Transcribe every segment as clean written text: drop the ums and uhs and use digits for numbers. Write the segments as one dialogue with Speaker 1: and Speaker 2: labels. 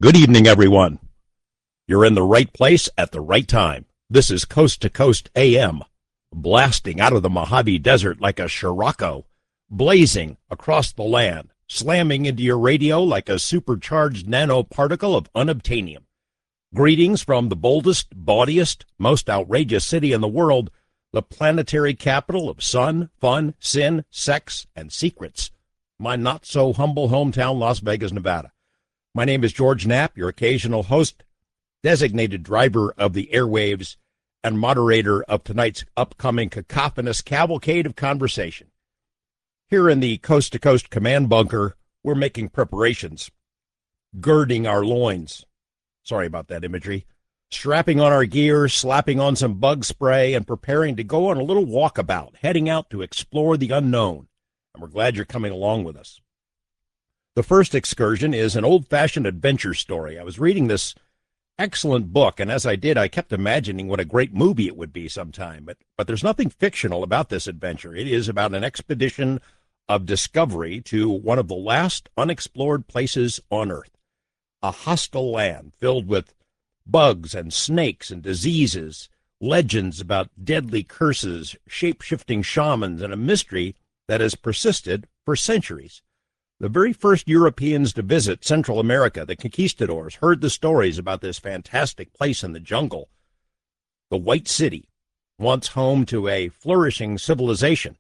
Speaker 1: Good evening, everyone. You're in the right place at the right time. This is Coast to Coast AM, blasting out of the Mojave Desert like a Scirocco, blazing across the land, slamming into your radio like a supercharged nanoparticle of unobtainium. Greetings from the boldest, bawdiest, most outrageous city in the world, the planetary capital of sun, fun, sin, sex, and secrets. My not-so-humble hometown, Las Vegas, Nevada. My name is George Knapp, your occasional host, designated driver of the airwaves, and moderator of tonight's upcoming cacophonous cavalcade of conversation. Here in the Coast to Coast command bunker, we're making preparations, girding our loins. Sorry about that imagery. Strapping on our gear, slapping on some bug spray, and preparing to go on a little walkabout, heading out to explore the unknown. And we're glad you're coming along with us. The first excursion is an old-fashioned adventure story. I was reading this excellent book, and as I did, I kept imagining what a great movie it would be sometime. But there's nothing fictional about this adventure. It is about an expedition of discovery to one of the last unexplored places on Earth, a hostile land filled with bugs and snakes and diseases, legends about deadly curses, shape-shifting shamans, and a mystery that has persisted for centuries. The very first Europeans to visit Central America, the conquistadors, heard the stories about this fantastic place in the jungle, the White City, once home to a flourishing civilization.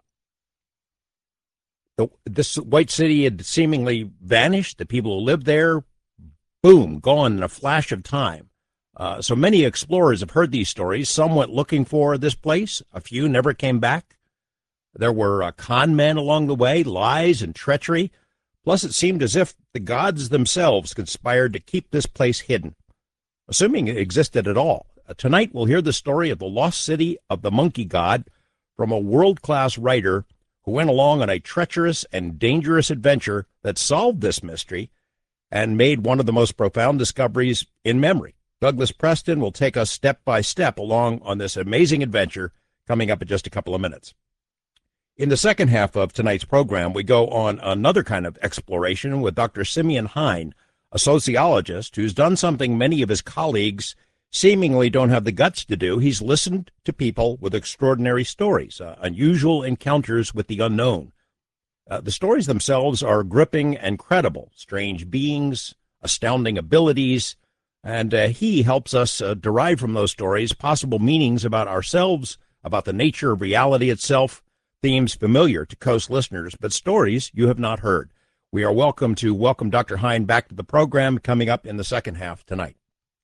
Speaker 1: This White City had seemingly vanished. The people who lived there, boom, gone in a flash of time. So many explorers have heard these stories. Some went looking for this place. A few never came back. There were con men along the way, lies and treachery. Plus, it seemed as if the gods themselves conspired to keep this place hidden, assuming it existed at all. Tonight, we'll hear the story of the lost city of the monkey god from a world-class writer who went along on a treacherous and dangerous adventure that solved this mystery and made one of the most profound discoveries in memory. Douglas Preston will take us step by step along on this amazing adventure coming up in just a couple of minutes. In the second half of tonight's program, we go on another kind of exploration with Dr. Simeon Hein, a sociologist who's done something many of his colleagues seemingly don't have the guts to do. He's listened to people with extraordinary stories, unusual encounters with the unknown. The stories themselves are gripping and credible, strange beings, astounding abilities, and he helps us derive from those stories possible meanings about ourselves, about the nature of reality itself, themes familiar to Coast listeners, but stories you have not heard. We are welcome Dr. Hein back to the program coming up in the second half tonight.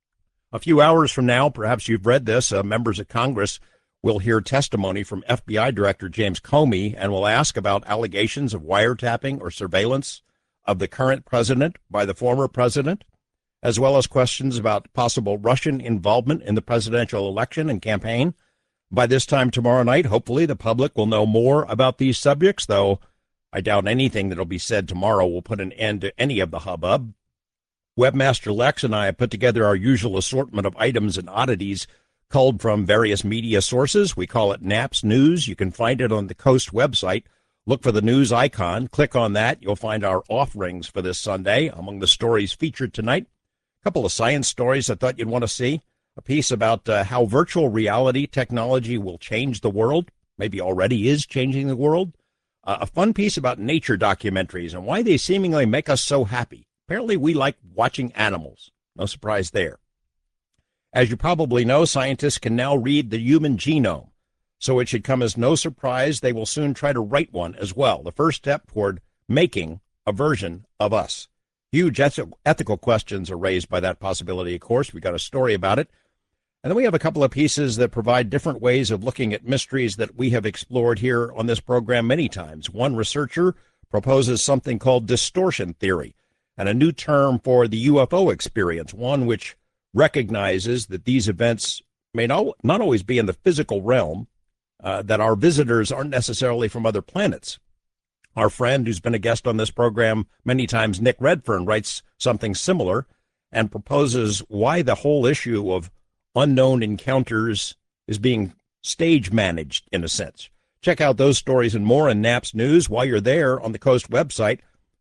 Speaker 1: A few hours from now, perhaps you've read this, members of Congress will hear testimony from FBI Director James Comey and will ask about allegations of wiretapping or surveillance of the current president by the former president, as well as questions about possible Russian involvement in the presidential election and campaign. By this time tomorrow night, hopefully the public will know more about these subjects, though I doubt anything that will be said tomorrow will put an end to any of the hubbub. Webmaster Lex and I have put together our usual assortment of items and oddities culled from various media sources. We call it Knapp's News. You can find it on the Coast website. Look for the news icon. Click on that. You'll find our offerings for this Sunday. Among the stories featured tonight, a couple of science stories I thought you'd want to see. A piece about how virtual reality technology will change the world, maybe already is changing the world. A fun piece about nature documentaries and why they seemingly make us so happy. Apparently we like watching animals. No surprise there. As you probably know, scientists can now read the human genome, so it should come as no surprise they will soon try to write one as well, the first step toward making a version of us. Huge ethical questions are raised by that possibility, of course. We got a story about it. And then we have a couple of pieces that provide different ways of looking at mysteries that we have explored here on this program many times. One researcher proposes something called distortion theory, and a new term for the UFO experience, one which recognizes that these events may not always be in the physical realm, that our visitors aren't necessarily from other planets. Our friend who's been a guest on this program many times, Nick Redfern, writes something similar and proposes why the whole issue of unknown encounters is being stage managed in a sense. Check out those stories and more in Knapp's News. While you're there on the Coast website,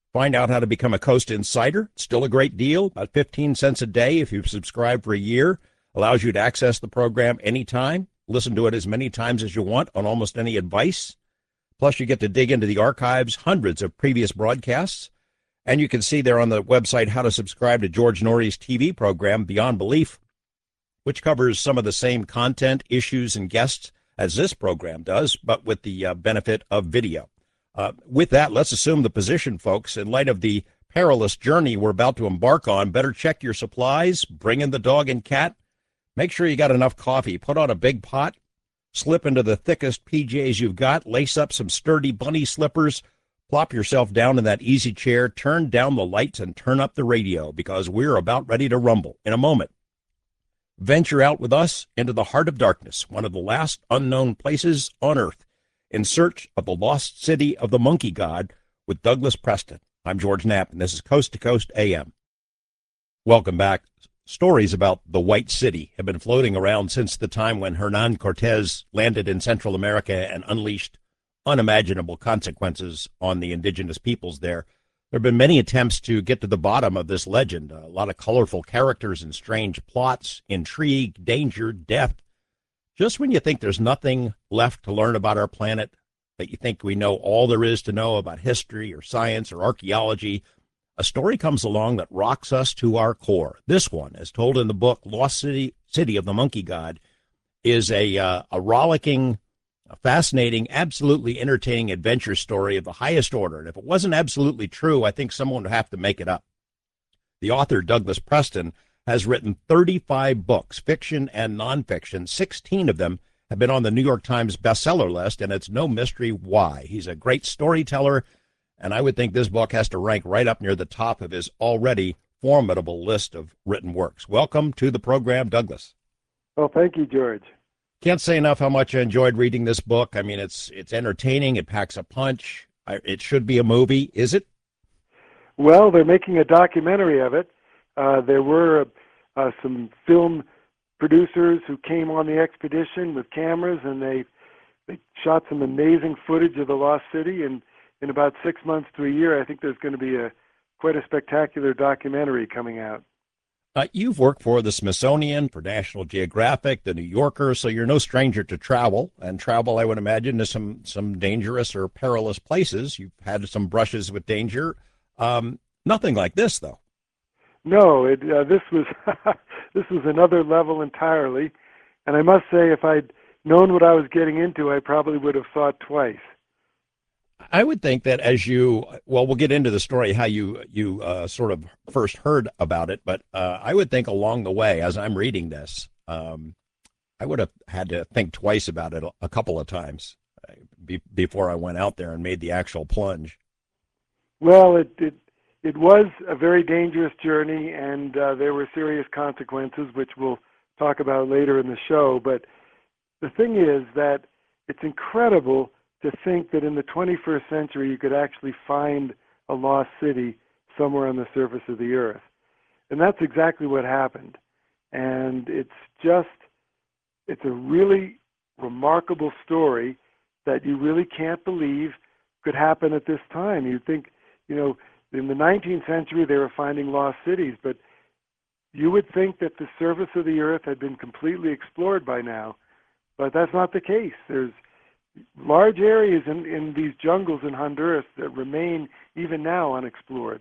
Speaker 1: Find out how to become a Coast Insider. It's still a great deal, about 15 cents a day if you subscribe for a year. Allows you to access the program anytime, listen to it as many times as you want on almost any advice. Plus, you get to dig into the archives, hundreds of previous broadcasts. And you can see there on the website how to subscribe to George Noory's TV program, Beyond Belief, which covers some of the same content, issues, and guests as this program does, but with the benefit of video. With that, let's assume the position, folks. In light of the perilous journey we're about to embark on, better check your supplies, bring in the dog and cat, make sure you got enough coffee, put on a big pot, slip into the thickest PJs you've got, lace up some sturdy bunny slippers, plop yourself down in that easy chair, turn down the lights, and turn up the radio, because we're about ready to rumble in a moment. Venture out with us into the heart of darkness, one of the last unknown places on Earth, in search of the lost city of the monkey god with Douglas Preston. I'm George Knapp, and this is Coast to Coast AM. Welcome back. Stories about the White City have been floating around since the time when Hernan Cortez landed in Central America and unleashed unimaginable consequences on the indigenous peoples there. There have been many attempts to get to the bottom of this legend. A lot of colorful characters and strange plots, intrigue, danger, death. Just when you think there's nothing left to learn about our planet, that you think we know all there is to know about history or science or archaeology, a story comes along that rocks us to our core. This one, as told in the book Lost City of the Monkey God, is a rollicking, fascinating, absolutely entertaining adventure story of the highest order. And if it wasn't absolutely true, I think someone would have to make it up. The author, Douglas Preston, has written 35 books, fiction and nonfiction. 16 of them have been on the New York Times bestseller list, and it's no mystery why. He's a great storyteller, and I would think this book has to rank right up near the top of his already formidable list of written works. Welcome to the program, Douglas.
Speaker 2: Well, thank you, George.
Speaker 1: Can't say enough how much I enjoyed reading this book. I mean, it's entertaining. It packs a punch. It should be a movie. Is it?
Speaker 2: Well, they're making a documentary of it. There were some film producers who came on the expedition with cameras, and they shot some amazing footage of the Lost City. And in about 6 months to a year, I think there's going to be quite a spectacular documentary coming out.
Speaker 1: You've worked for the Smithsonian, for National Geographic, the New Yorker, so you're no stranger to travel. And travel, I would imagine, to some dangerous or perilous places. You've had some brushes with danger. Nothing like this, though.
Speaker 2: No, this was this was another level entirely. And I must say, if I'd known what I was getting into, I probably would have thought twice.
Speaker 1: I would think that we'll get into the story, how you sort of first heard about it, but I would think along the way, as I'm reading this, I would have had to think twice about it a couple of times before I went out there and made the actual plunge.
Speaker 2: Well, it was a very dangerous journey, and there were serious consequences, which we'll talk about later in the show. But the thing is that it's incredible to think that in the 21st century you could actually find a lost city somewhere on the surface of the earth. And that's exactly what happened. And it's a really remarkable story that you really can't believe could happen at this time. You'd think, in the 19th century they were finding lost cities, but you would think that the surface of the earth had been completely explored by now. But that's not the case. There's large areas in these jungles in Honduras that remain even now unexplored.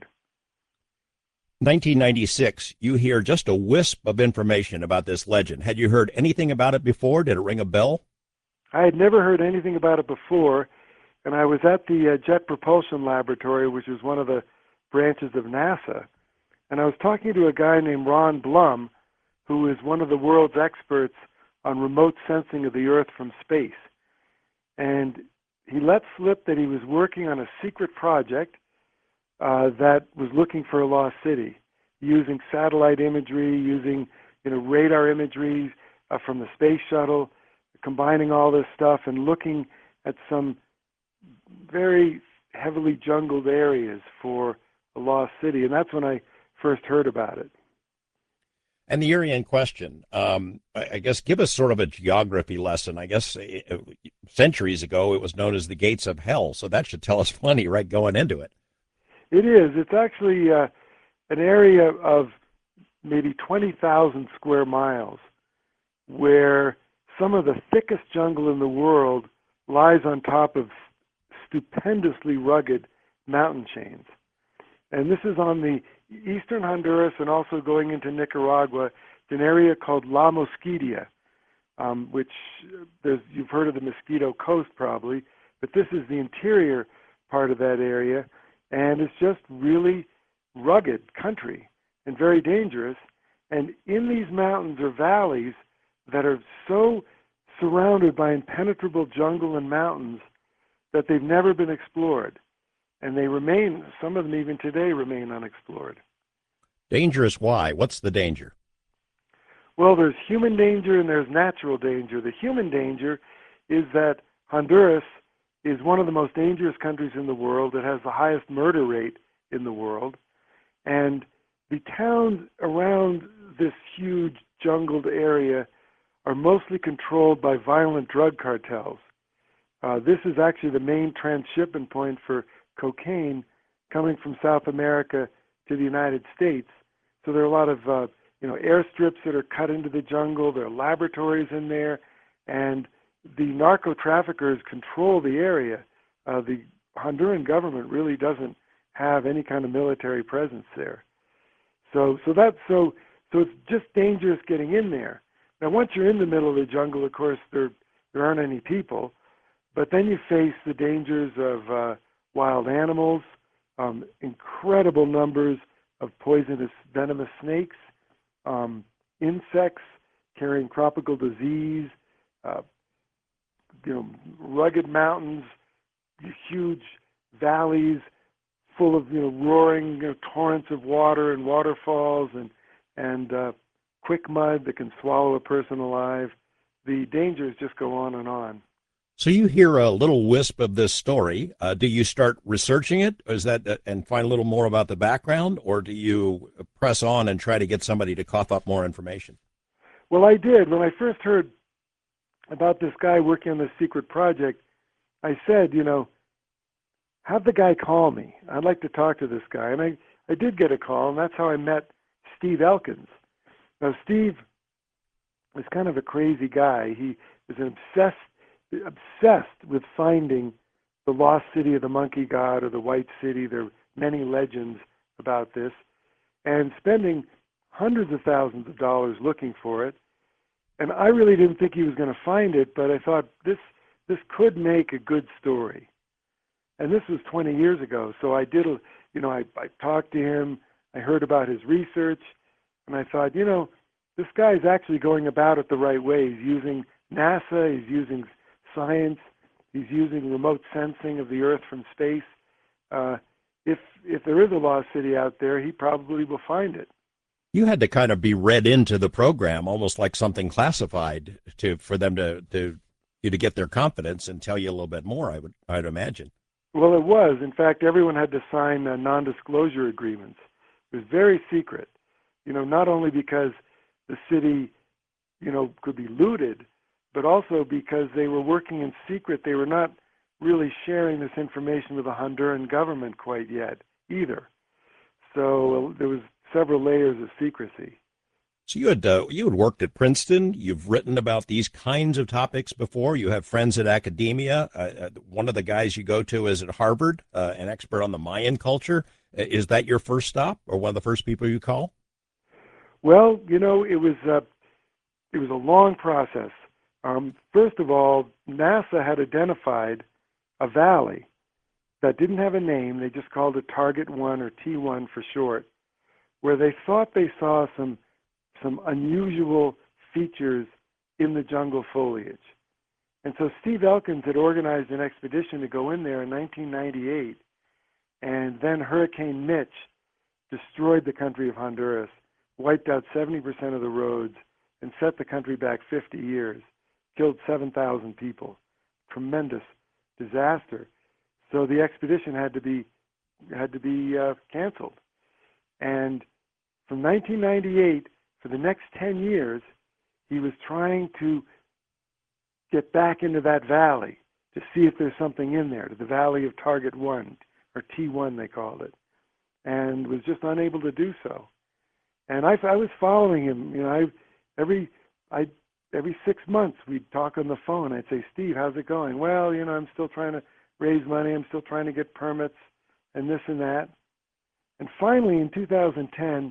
Speaker 1: 1996, you hear just a wisp of information about this legend. Had you heard anything about it before? Did it ring a bell?
Speaker 2: I had never heard anything about it before, and I was at the Jet Propulsion Laboratory, which is one of the branches of NASA, and I was talking to a guy named Ron Blum, who is one of the world's experts on remote sensing of the Earth from space. And he let slip that he was working on a secret project that was looking for a lost city, using satellite imagery, using radar imagery from the space shuttle, combining all this stuff and looking at some very heavily jungled areas for a lost city. And that's when I first heard about it.
Speaker 1: And the area in question, I guess, give us sort of a geography lesson. I guess centuries ago it was known as the Gates of Hell, so that should tell us plenty right going into it.
Speaker 2: It is. It's actually an area of maybe 20,000 square miles where some of the thickest jungle in the world lies on top of stupendously rugged mountain chains. And this is on the eastern Honduras and also going into Nicaragua. It's an area called La Mosquitia, which you've heard of the Mosquito Coast probably, but this is the interior part of that area, and it's just really rugged country and very dangerous. And in these mountains are valleys that are so surrounded by impenetrable jungle and mountains that they've never been explored. And they remain, some of them even today remain unexplored.
Speaker 1: Dangerous why? What's the danger?
Speaker 2: Well, there's human danger and there's natural danger. The human danger is that Honduras is one of the most dangerous countries in the world. It has the highest murder rate in the world. And the towns around this huge jungled area are mostly controlled by violent drug cartels. This is actually the main transshipment point for cocaine coming from South America to the United States. So there are a lot of airstrips that are cut into the jungle. There are laboratories in there, and the narco traffickers control the area. The Honduran government really doesn't have any kind of military presence there. So it's just dangerous getting in there. Now, once you're in the middle of the jungle, of course, there aren't any people, but then you face the dangers of wild animals, incredible numbers of poisonous, venomous snakes, insects carrying tropical disease, rugged mountains, huge valleys full of roaring torrents of water and waterfalls and quick mud that can swallow a person alive. The dangers just go on and on.
Speaker 1: So you hear a little wisp of this story. Do you start researching it, or is that and find a little more about the background, or do you press on and try to get somebody to cough up more information?
Speaker 2: Well, I did. When I first heard about this guy working on this secret project, I said, have the guy call me. I'd like to talk to this guy. And I did get a call, and that's how I met Steve Elkins. Now, Steve is kind of a crazy guy. He is obsessed with finding the lost city of the monkey god or the white city. There are many legends about this, and spending hundreds of thousands of dollars looking for it. And I really didn't think he was going to find it, but I thought this could make a good story. And this was 20 years ago, so I did, I talked to him, I heard about his research, and I thought, this guy's actually going about it the right way. He's using NASA, he's using science, he's using remote sensing of the Earth from space. If there is a lost city out there, he probably will find it.
Speaker 1: You had to kind of be read into the program, almost like something classified, for them to get their confidence and tell you a little bit more. I'd imagine.
Speaker 2: Well, it was. In fact, everyone had to sign non-disclosure agreements. It was very secret. Not only because the city, could be looted, but also because they were working in secret. They were not really sharing this information with the Honduran government quite yet either. So there was several layers of secrecy.
Speaker 1: So you had worked at Princeton. You've written about these kinds of topics before. You have friends at academia. One of the guys you go to is at Harvard, an expert on the Mayan culture. Is that your first stop, or one of the first people you call?
Speaker 2: Well, it was a long process. First of all, NASA had identified a valley that didn't have a name. They just called it Target 1, or T1 for short, where they thought they saw some unusual features in the jungle foliage. And so Steve Elkins had organized an expedition to go in there in 1998, and then Hurricane Mitch destroyed the country of Honduras, wiped out 70% of the roads, and set the country back 50 years, killed 7,000 people. Tremendous disaster. So the expedition had to be canceled. And from 1998, for the next 10 years, he was trying to get back into that valley to see if there's something in there, to the valley of Target 1, or T1 they called it, and was just unable to do so. And I was following him. Every 6 months we'd talk on the phone. I'd say, Steve, how's it going? Well, I'm still trying to raise money. I'm still trying to get permits and this and that. And finally, in 2010,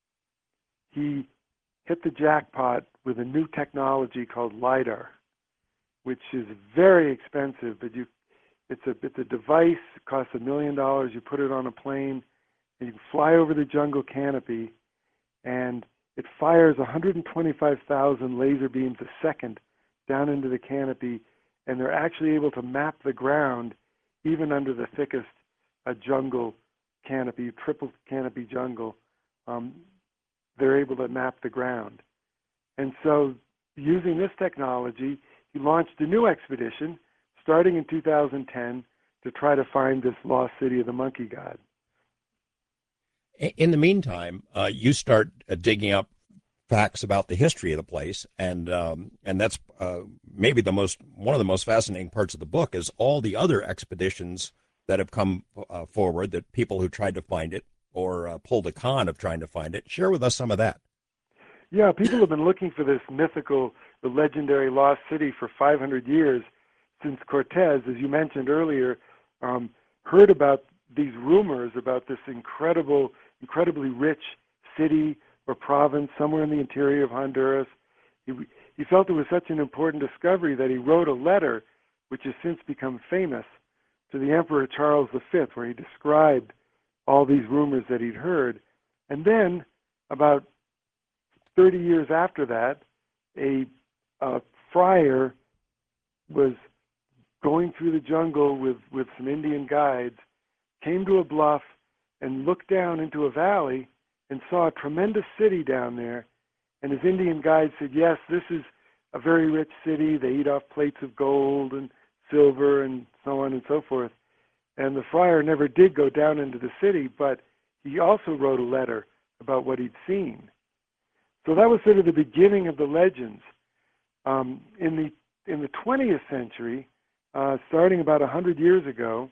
Speaker 2: he hit the jackpot with a new technology called LiDAR, which is very expensive, but it's a device. It costs $1 million. You put it on a plane, and you can fly over the jungle canopy, and it fires 125,000 laser beams a second down into the canopy, and they're actually able to map the ground even under the thickest jungle canopy, triple canopy jungle. They're able to map the ground. And so using this technology, he launched a new expedition starting in 2010 to try to find this lost city of the monkey god.
Speaker 1: In the meantime, you start digging up facts about the history of the place, and that's maybe one of the most fascinating parts of the book is all the other expeditions that have come forward, that people who tried to find it or pulled a con of trying to find it. Share with us some of that.
Speaker 2: Yeah, people have been looking for this mythical, the legendary lost city for 500 years since Cortez, as you mentioned earlier, heard about these rumors about this incredibly rich city or province somewhere in the interior of Honduras. He felt it was such an important discovery that he wrote a letter, which has since become famous, to the Emperor Charles V, where he described all these rumors that he'd heard. And then, about 30 years after that, a friar was going through the jungle with some Indian guides, came to a bluff, and looked down into a valley and saw a tremendous city down there. And his Indian guide said, yes, this is a very rich city. They eat off plates of gold and silver and so on and so forth. And the friar never did go down into the city, but he also wrote a letter about what he'd seen. So that was sort of the beginning of the legends. In the 20th century, starting about 100 years ago,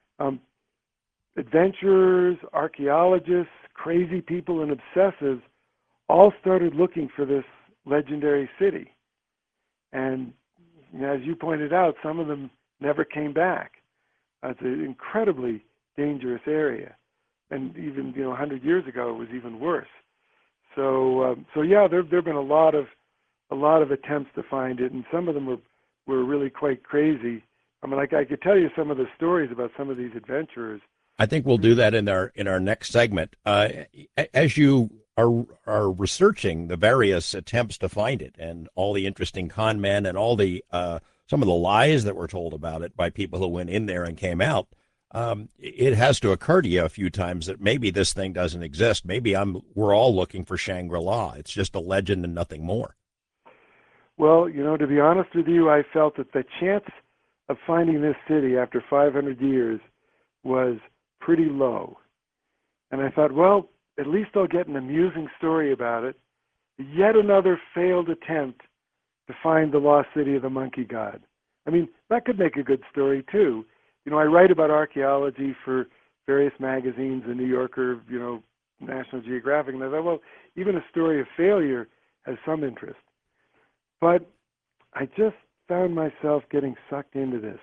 Speaker 2: adventurers, archaeologists, crazy people, and obsessives all started looking for this legendary city. And as you pointed out, some of them never came back. It's an incredibly dangerous area. And even 100 years ago, it was even worse. So yeah, there have been a lot of attempts to find it, and some of them were really quite crazy. I mean, I could tell you some of the stories about some of these adventurers.
Speaker 1: I think we'll do that in our next segment. As you are researching the various attempts to find it, and all the interesting con men, and all the some of the lies that were told about it by people who went in there and came out, it has to occur to you a few times that maybe this thing doesn't exist. Maybe we're all looking for Shangri-La. It's just a legend and nothing more.
Speaker 2: Well, to be honest with you, I felt that the chance of finding this city after 500 years was pretty low. And I thought, well, at least I'll get an amusing story about it. Yet another failed attempt to find the lost city of the monkey god. I mean, that could make a good story too. I write about archaeology for various magazines, The New Yorker, National Geographic, and I thought, well, even a story of failure has some interest. But I just found myself getting sucked into this.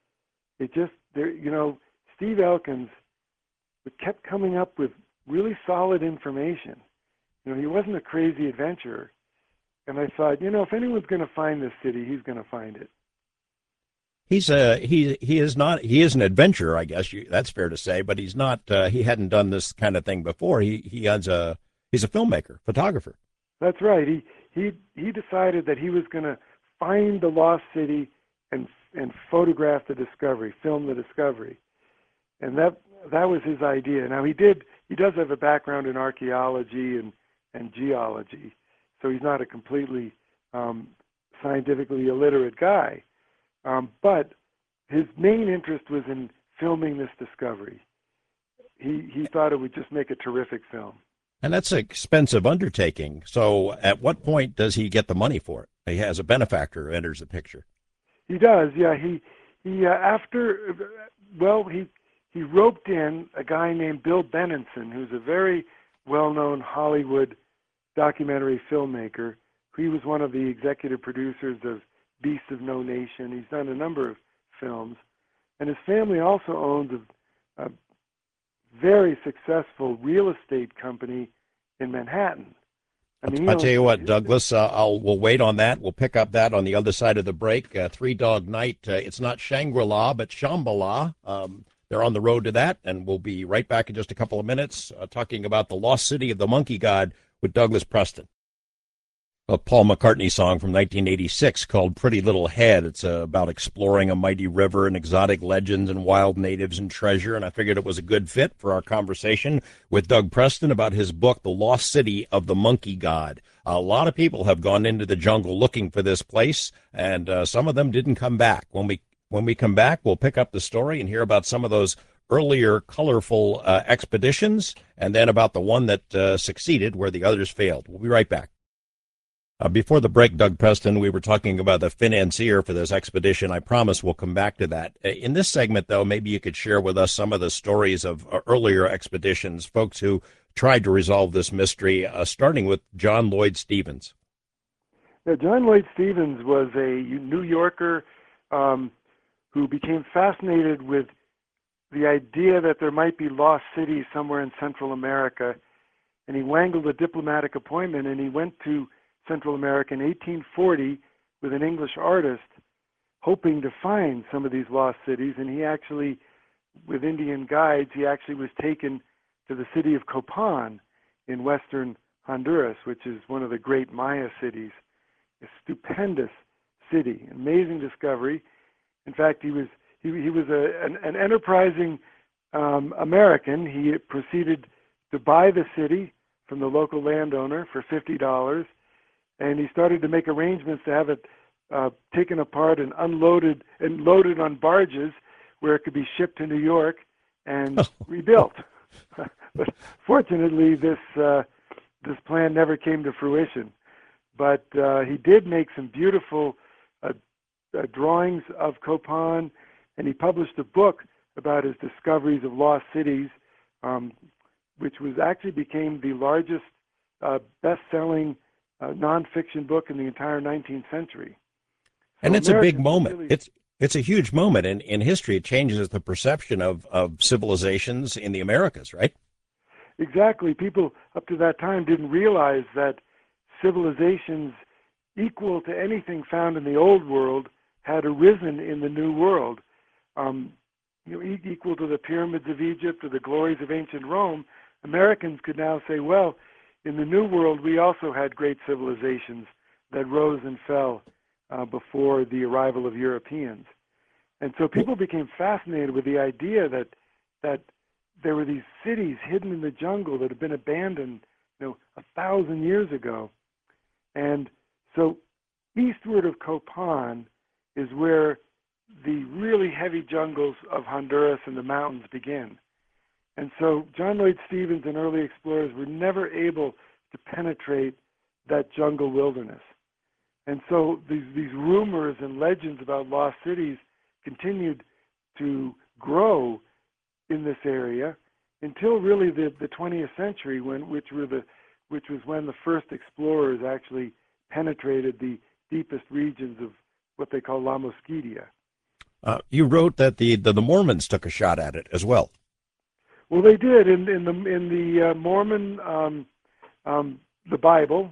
Speaker 2: Steve Elkins kept coming up with really solid information. He wasn't a crazy adventurer. And I thought, if anyone's going to find this city, he's going to find it.
Speaker 1: He is an adventurer, I guess that's fair to say, but he's not. He hadn't done this kind of thing before. He's a filmmaker, photographer.
Speaker 2: That's right. He decided that he was going to find the lost city and photograph the discovery, film the discovery, and that was his idea. Now he does have a background in archaeology and geology, so he's not a completely scientifically illiterate guy. But his main interest was in filming this discovery. He thought it would just make a terrific film.
Speaker 1: And that's an expensive undertaking. So at what point does he get the money for it? He has a benefactor who enters the picture.
Speaker 2: He does, yeah. He he roped in a guy named Bill Benenson, who's a very well-known Hollywood documentary filmmaker. He was one of the executive producers of Beasts of No Nation. He's done a number of films. And his family also owns a very successful real estate company in Manhattan. I mean,
Speaker 1: I'll tell you what, Douglas, we'll wait on that. We'll pick up that on the other side of the break. Three Dog Night, it's not Shangri-La, but Shambhala. They're on the road to that, and we'll be right back in just a couple of minutes talking about the lost city of the monkey god with Douglas Preston. A Paul McCartney song from 1986 called Pretty Little Head. It's about exploring a mighty river and exotic legends and wild natives and treasure, and I figured it was a good fit for our conversation with Doug Preston about his book, The Lost City of the Monkey God. A lot of people have gone into the jungle looking for this place, and some of them didn't come back. When we come back, we'll pick up the story and hear about some of those earlier colorful expeditions, and then about the one that succeeded where the others failed. We'll be right back. Before the break, Doug Preston, we were talking about the financier for this expedition. I promise we'll come back to that. In this segment, though, maybe you could share with us some of the stories of earlier expeditions, folks who tried to resolve this mystery, starting with John Lloyd Stephens.
Speaker 2: Yeah, John Lloyd Stephens was a New Yorker who became fascinated with the idea that there might be lost cities somewhere in Central America, and he wangled a diplomatic appointment, and he went to Central America in 1840 with an English artist, hoping to find some of these lost cities. And he actually, with Indian guides, he actually was taken to the city of Copan in western Honduras, which is one of the great Maya cities. A stupendous city, amazing discovery. In fact, he was an enterprising American. He proceeded to buy the city from the local landowner for $50. And he started to make arrangements to have it taken apart and unloaded and loaded on barges where it could be shipped to New York and rebuilt. But fortunately, this plan never came to fruition. But he did make some beautiful drawings of Copan, and he published a book about his discoveries of lost cities, which was actually became the largest best-selling nonfiction book in the entire 19th century. So
Speaker 1: and it's a big moment.
Speaker 2: Really,
Speaker 1: it's a huge moment in history. It changes the perception of civilizations in the Americas, right?
Speaker 2: Exactly. People up to that time didn't realize that civilizations equal to anything found in the old world had arisen in the new world. Equal to the pyramids of Egypt or the glories of ancient Rome, Americans could now say, well, in the New World, we also had great civilizations that rose and fell before the arrival of Europeans. And so people became fascinated with the idea that there were these cities hidden in the jungle that had been abandoned, 1,000 years ago. And so eastward of Copan is where the really heavy jungles of Honduras and the mountains begin. And so John Lloyd Stephens and early explorers were never able to penetrate that jungle wilderness. And so these rumors and legends about lost cities continued to grow in this area until really the 20th century, which was when the first explorers actually penetrated the deepest regions of what they call La Mosquitia.
Speaker 1: You wrote that the Mormons took a shot at it as well.
Speaker 2: Well, they did in the Mormon, the Bible.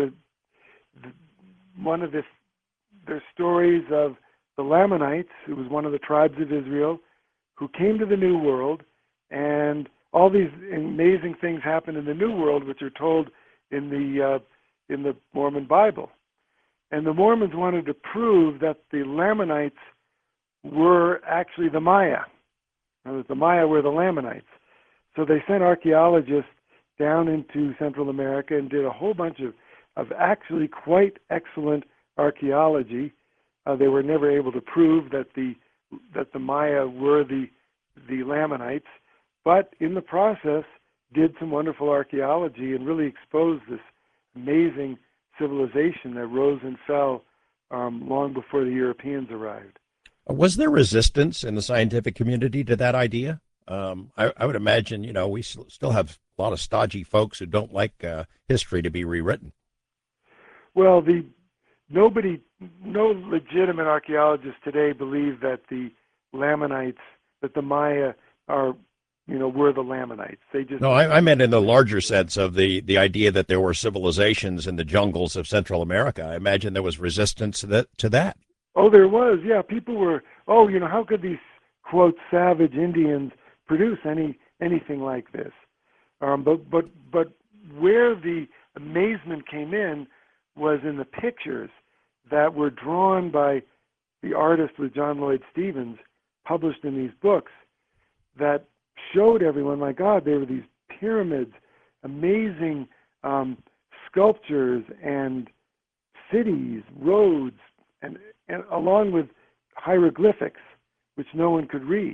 Speaker 2: One of their stories of the Lamanites, who was one of the tribes of Israel, who came to the New World, and all these amazing things happened in the New World, which are told in the Mormon Bible. And the Mormons wanted to prove that the Lamanites were actually the Maya, and that the Maya were the Lamanites. So they sent archaeologists down into Central America and did a whole bunch of actually quite excellent archaeology. They were never able to prove that the Maya were the Lamanites, but in the process did some wonderful archaeology and really exposed this amazing civilization that rose and fell long before the Europeans arrived.
Speaker 1: Was there resistance in the scientific community to that idea? I would imagine, we still have a lot of stodgy folks who don't like history to be rewritten.
Speaker 2: Well, nobody, no legitimate archaeologists today believe that the Lamanites, that the Maya are, were the Lamanites. They just
Speaker 1: No, I meant in the larger sense of the idea that there were civilizations in the jungles of Central America. I imagine there was resistance to that.
Speaker 2: Oh, there was. Yeah, people were. Oh, how could these quote savage Indians produce anything like this? But where the amazement came in was in the pictures that were drawn by the artist with John Lloyd Stevens, published in these books, that showed everyone, my God, there were these pyramids, amazing sculptures and cities, roads, and along with hieroglyphics, which no one could read,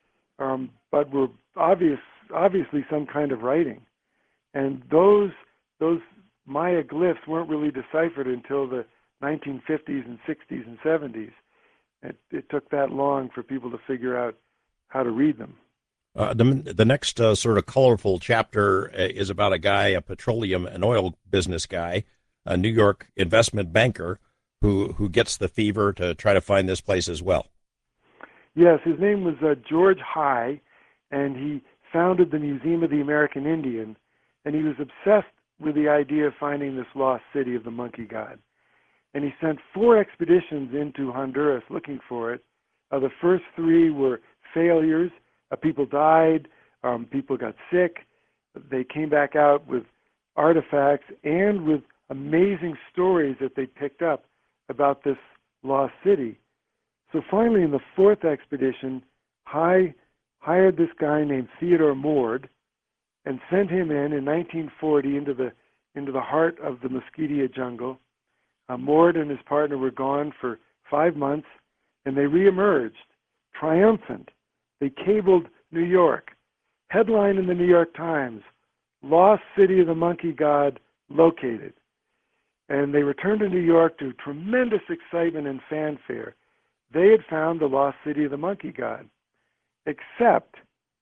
Speaker 2: but were obviously some kind of writing. And those Maya glyphs weren't really deciphered until the 1950s and 60s and 70s. It took that long for people to figure out how to read them.
Speaker 1: The next sort of colorful chapter is about a guy, a petroleum and oil business guy, a New York investment banker who gets the fever to try to find this place as well.
Speaker 2: Yes, his name was George High, and he founded the Museum of the American Indian, and he was obsessed with the idea of finding this lost city of the monkey god. And he sent 4 expeditions into Honduras looking for it. The first 3 were failures. People died. People got sick. They came back out with artifacts and with amazing stories that they picked up about this lost city. So finally, in the 4th expedition, High hired this guy named Theodore Mord and sent him in 1940 into the heart of the Mesquite jungle. Mord and his partner were gone for 5 months, and they reemerged, triumphant. They cabled New York. Headline in the New York Times, "Lost City of the Monkey God Located." And they returned to New York to tremendous excitement and fanfare. They had found the lost city of the monkey god, except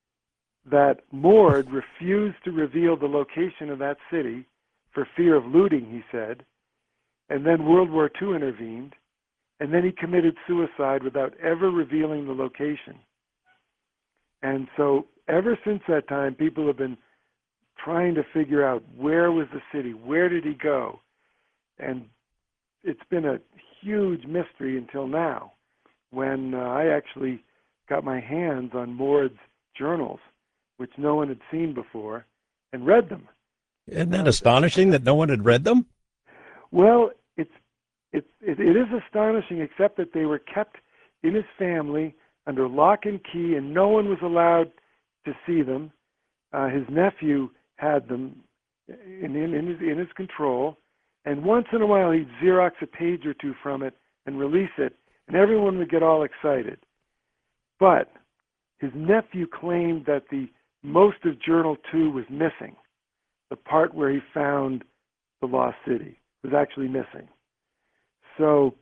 Speaker 2: that Mord refused to reveal the location of that city for fear of looting, he said. And then World War II intervened, and then he committed suicide without ever revealing the location. And so ever since that time, people have been trying to figure out where was the city, where did he go? And it's been a huge mystery until now, when I actually got my hands on Mord's journals, which no one had seen before, and read them.
Speaker 1: Isn't that astonishing that no one had read them?
Speaker 2: Well, it is astonishing, except that they were kept in his family under lock and key, and no one was allowed to see them. His nephew had them in his control, and once in a while he'd Xerox a page or 2 from it and release it, and everyone would get all excited. But his nephew claimed that the most of Journal 2 was missing. The part where he found the lost city was actually missing. So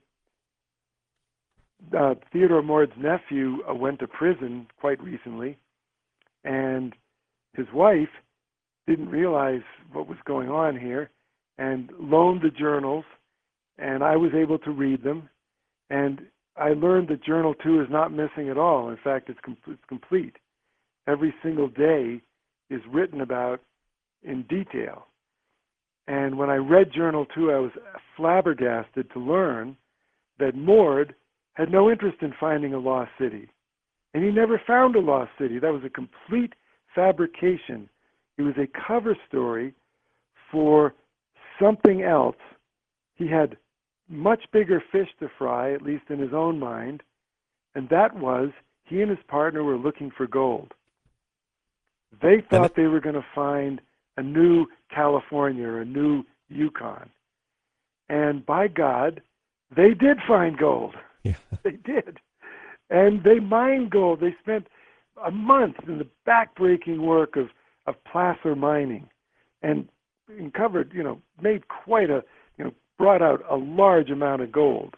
Speaker 2: Theodore Mord's nephew went to prison quite recently, and his wife didn't realize what was going on here and loaned the journals, and I was able to read them, and I learned that Journal 2 is not missing at all. In fact, it's complete. Every single day is written about in detail. And when I read Journal 2, I was flabbergasted to learn that Mord had no interest in finding a lost city. And he never found a lost city. That was a complete fabrication. It was a cover story for something else. He had much bigger fish to fry, at least in his own mind, and that was he and his partner were looking for gold. They thought they were going to find a new California or a new Yukon. And by God, they did find gold.
Speaker 1: Yeah.
Speaker 2: They did. And they mined gold. They spent a month in the backbreaking work of placer mining and uncovered, made quite a, brought out a large amount of gold.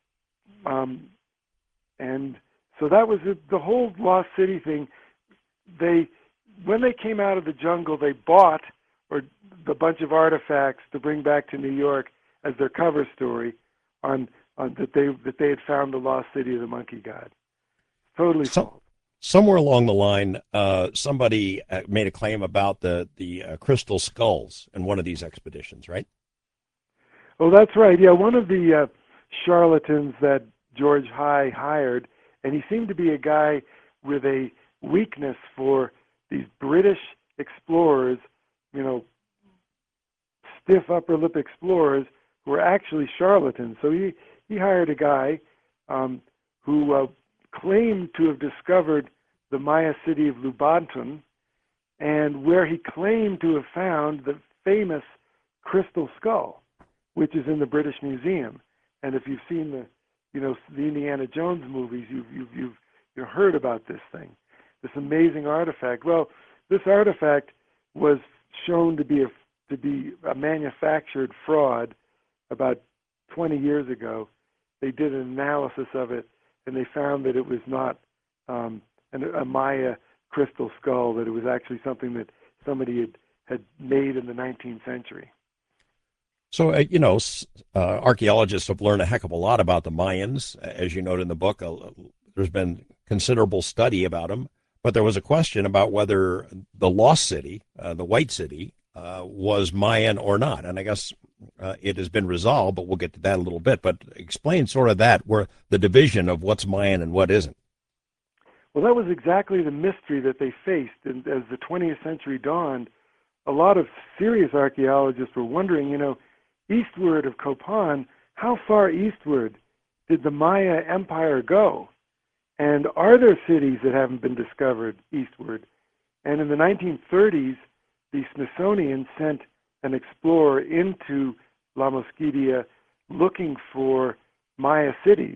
Speaker 2: And so that was the whole Lost City thing when they came out of the jungle, they bought the bunch of artifacts to bring back to New York as their cover story on that they had found the lost city of the monkey god. Totally false.
Speaker 1: Somewhere along the line, somebody made a claim about the crystal skulls in one of these expeditions, right?
Speaker 2: Oh, that's right. Yeah, one of the charlatans that George High hired, and he seemed to be a guy with a weakness for these British explorers, stiff upper lip explorers who were actually charlatans. So he hired a guy who claimed to have discovered the Maya city of Lubantun, and where he claimed to have found the famous crystal skull, which is in the British Museum. And if you've seen the Indiana Jones movies, you've heard about this thing, this amazing artifact. Well, this artifact was shown to be a manufactured fraud about 20 years ago. They did an analysis of it, and they found that it was not a Maya crystal skull, that it was actually something that somebody had made in the 19th century.
Speaker 1: So, archaeologists have learned a heck of a lot about the Mayans. As you note in the book, there's been considerable study about them. But there was a question about whether the lost city, the White City, was Mayan or not. And I guess it has been resolved, but we'll get to that a little bit. But explain sort of that, where the division of what's Mayan and what isn't.
Speaker 2: Well, that was exactly the mystery that they faced. And as the 20th century dawned, a lot of serious archaeologists were wondering, eastward of Copan, how far eastward did the Maya Empire go? And are there cities that haven't been discovered eastward? And in the 1930s, the Smithsonian sent an explorer into La Mosquitia looking for Maya cities.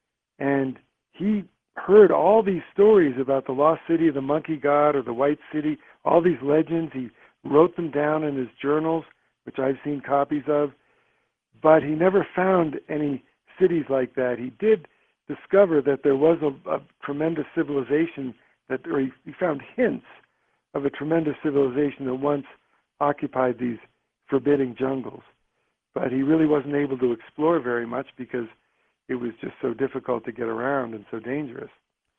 Speaker 2: And he heard all these stories about the lost city of the monkey god or the white city, all these legends. He wrote them down in his journals, which I've seen copies of, but he never found any cities like that. He did discover that there was a tremendous civilization or he found hints of a tremendous civilization that once occupied these forbidding jungles. But he really wasn't able to explore very much because it was just so difficult to get around and so dangerous.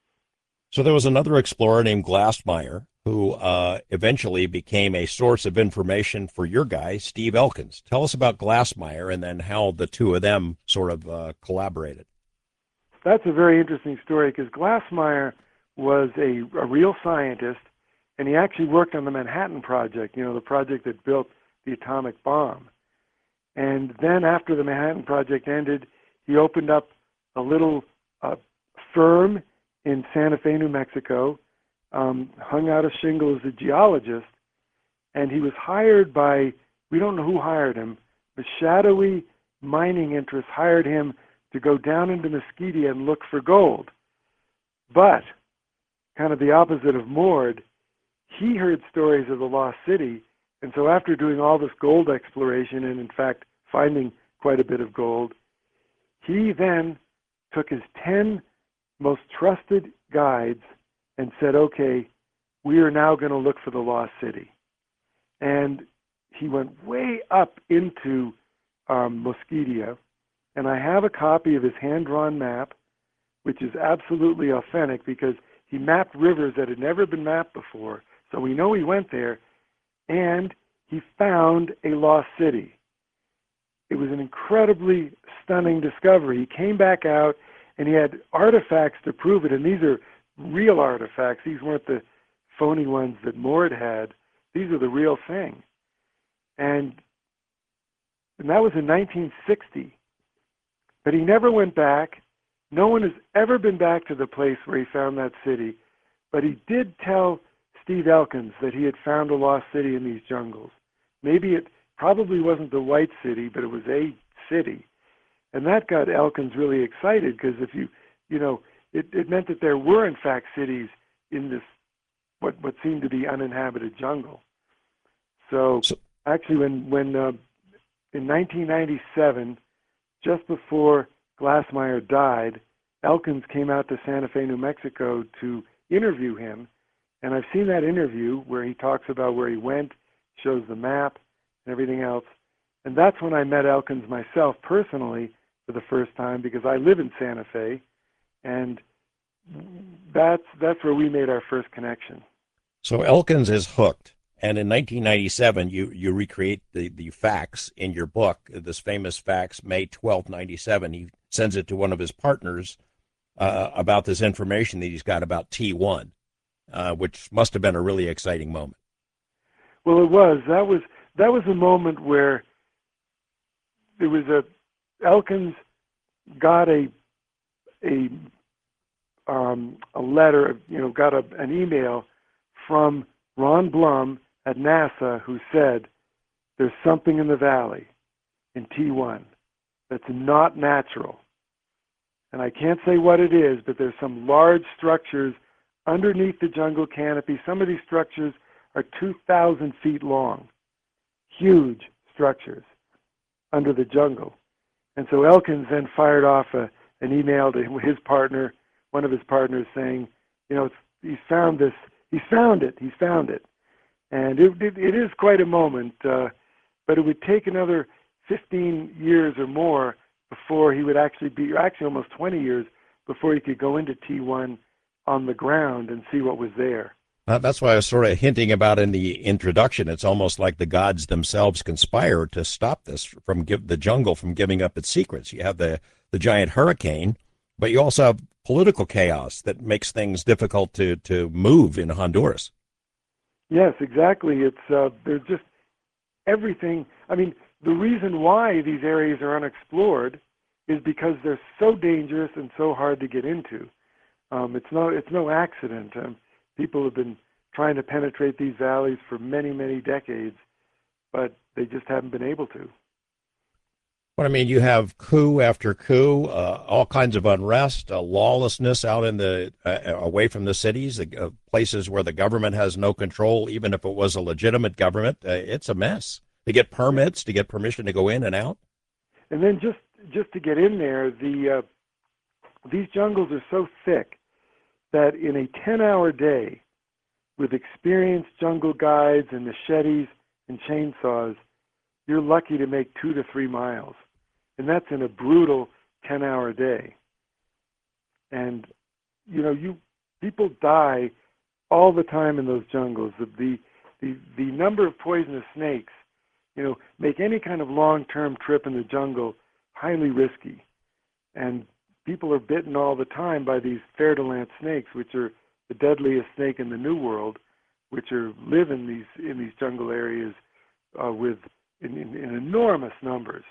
Speaker 1: So there was another explorer named Glassmeyer who eventually became a source of information for your guy, Steve Elkins. Tell us about Glassmeyer and then how the two of them sort of collaborated.
Speaker 2: That's a very interesting story because Glassmeyer was a real scientist, and he actually worked on the Manhattan Project, the project that built the atomic bomb. And then after the Manhattan Project ended, he opened up a little firm in Santa Fe, New Mexico, hung out a shingle as a geologist, and he was hired by, we don't know who hired him, the shadowy mining interests hired him to go down into Mesquite and look for gold. But, kind of the opposite of Mord, he heard stories of the lost city, and so after doing all this gold exploration and in fact finding quite a bit of gold, he then took his 10 most trusted guides and said, okay, we are now going to look for the lost city. And he went way up into Mosquitia, and I have a copy of his hand-drawn map, which is absolutely authentic because he mapped rivers that had never been mapped before, so we know he went there, and he found a lost city. It was an incredibly stunning discovery. He came back out, and he had artifacts to prove it, and these are real artifacts. These weren't the phony ones that Mord had. These are the real thing. And that was in 1960. But he never went back. No one has ever been back to the place where he found that city. But he did tell Steve Elkins that he had found a lost city in these jungles. Maybe it probably wasn't the White City, but it was a city. And that got Elkins really excited because if it meant that there were in fact cities in this what seemed to be uninhabited jungle. So actually when in 1997, just before Glassmeyer died, Elkins came out to Santa Fe, New Mexico to interview him, And I've seen that interview where he talks about where he went, shows the map and everything else. And that's when I met Elkins myself personally for the first time, because I live in Santa Fe, and that's where we made our first connection.
Speaker 1: So Elkins is hooked. And in 1997, you recreate the facts in your book, this famous fax, May 12th, 1997. He sends it to one of his partners about this information that he's got about T1, which must have been a really exciting moment.
Speaker 2: Well, it was. That was a moment where there was Elkins got a letter, got an email from Ron Blum at NASA, who said, there's something in the valley in T1 that's not natural. And I can't say what it is, but there's some large structures underneath the jungle canopy. Some of these structures are 2,000 feet long, huge structures under the jungle. And so Elkins then fired off an email to his partner, one of his partners, saying, he's found this, he's found it. And it is quite a moment, but it would take another 15 years or more before he would actually almost 20 years before he could go into T1 on the ground and see what was there.
Speaker 1: That's why I was sort of hinting about in the introduction. It's almost like the gods themselves conspire to stop this from the jungle from giving up its secrets. You have the giant hurricane, but you also have political chaos that makes things difficult to move in Honduras.
Speaker 2: Yes, exactly. It's there's just everything. I mean, the reason why these areas are unexplored is because they're so dangerous and so hard to get into. It's no accident. People have been trying to penetrate these valleys for many, many decades, but they just haven't been able to.
Speaker 1: But I mean, you have coup after coup, all kinds of unrest, lawlessness out in the away from the cities, places where the government has no control, even if it was a legitimate government. It's a mess. To get permits, to get permission to go in and out.
Speaker 2: And then just to get in there, these jungles are so thick that in a 10-hour day, with experienced jungle guides and machetes and chainsaws, you're lucky to make 2 to 3 miles. And that's in a brutal 10-hour day. And, people die all the time in those jungles. The number of poisonous snakes, make any kind of long-term trip in the jungle highly risky. And people are bitten all the time by these fer-de-lance snakes, which are the deadliest snake in the New World, which live in these jungle areas in enormous numbers.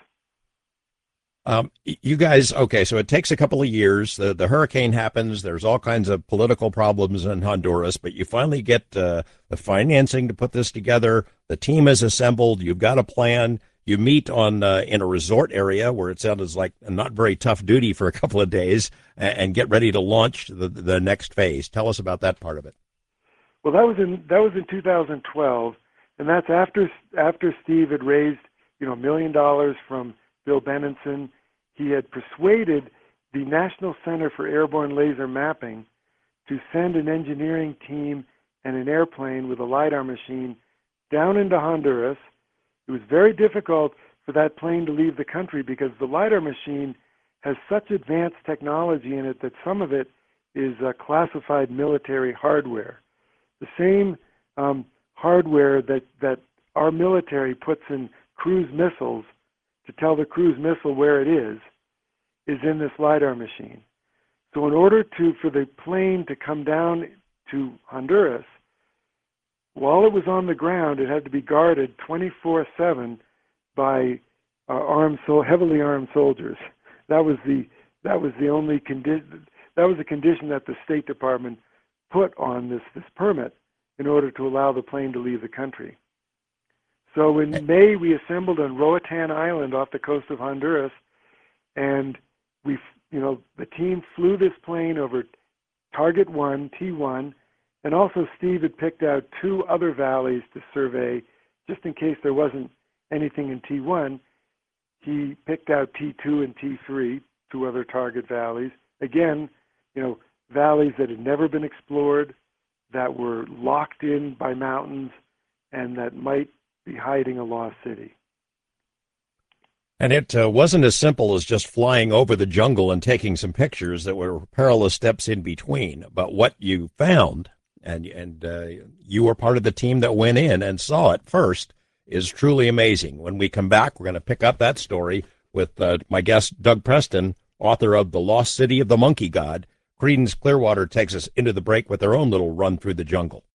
Speaker 1: You guys, okay, so it takes a couple of years. The hurricane happens. There's all kinds of political problems in Honduras, but you finally get the financing to put this together. The team is assembled. You've got a plan. You meet in a resort area where it sounds like a not very tough duty for a couple of days, and get ready to launch the next phase. Tell us about that part of it.
Speaker 2: Well, that was in 2012, and that's after Steve had raised $1 million from Bill Benenson. He had persuaded the National Center for Airborne Laser Mapping to send an engineering team and an airplane with a LiDAR machine down into Honduras. It was very difficult for that plane to leave the country because the LiDAR machine has such advanced technology in it that some of it is classified military hardware. The same hardware that our military puts in cruise missiles to tell the cruise missile where it is in this LiDAR machine. So in order for the plane to come down to Honduras, while it was on the ground, it had to be guarded 24/7 by heavily armed soldiers. That was the only condition. That was a condition that the State Department put on this permit in order to allow the plane to leave the country. So in May, we assembled on Roatan Island off the coast of Honduras, and the team flew this plane over Target 1, T1, and also Steve had picked out 2 other valleys to survey, just in case there wasn't anything in T1. He picked out T2 and T3, 2 other target valleys. Again, valleys that had never been explored, that were locked in by mountains and that might be hiding a lost city.
Speaker 1: And it wasn't as simple as just flying over the jungle and taking some pictures. There were perilous steps in between. But what you found, and you were part of the team that went in and saw it first, is truly amazing. When we come back, we're going to pick up that story with my guest, Doug Preston, author of The Lost City of the Monkey God. Creedence Clearwater takes us into the break with their own little run through the jungle.